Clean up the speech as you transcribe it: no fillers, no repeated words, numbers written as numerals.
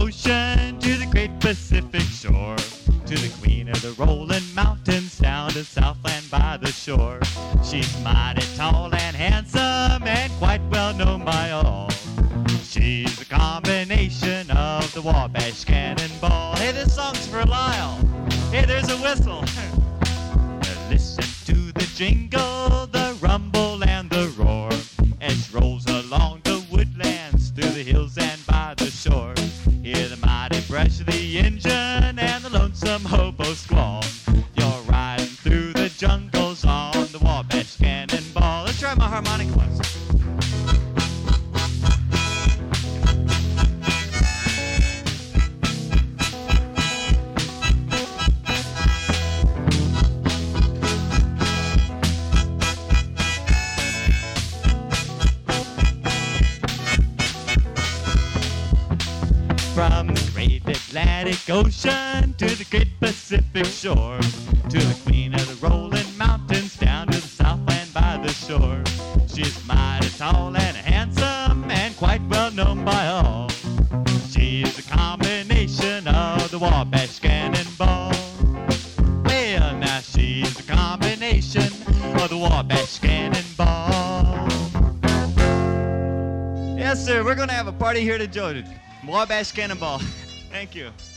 Ocean to the great Pacific shore, to the queen of the rolling mountains down to Southland by the shore. She's mighty tall and handsome and quite well known by all. She's a combination of the Wabash Cannonball. Hey, this song's for Lyle. Hey, there's a whistle. Listen to the jingle, the rumble and the roar as it rolls along the woodlands, through the hills and by the shore. Hear the mighty brush of the engine and the lonesome hobo squall. You're riding through the jungles on the Wabash Cannonball. Let's try my harmonica once. From the great Atlantic Ocean to the great Pacific shore, to the queen of the rolling mountains down to the Southland by the shore. She's mighty tall and handsome and quite well known by all. She's a combination of the Wabash Cannonball. Well, now she's a combination of the Wabash Cannonball. Yes, sir, we're going to have a party here to Jordan. Wabash Cannonball. Thank you.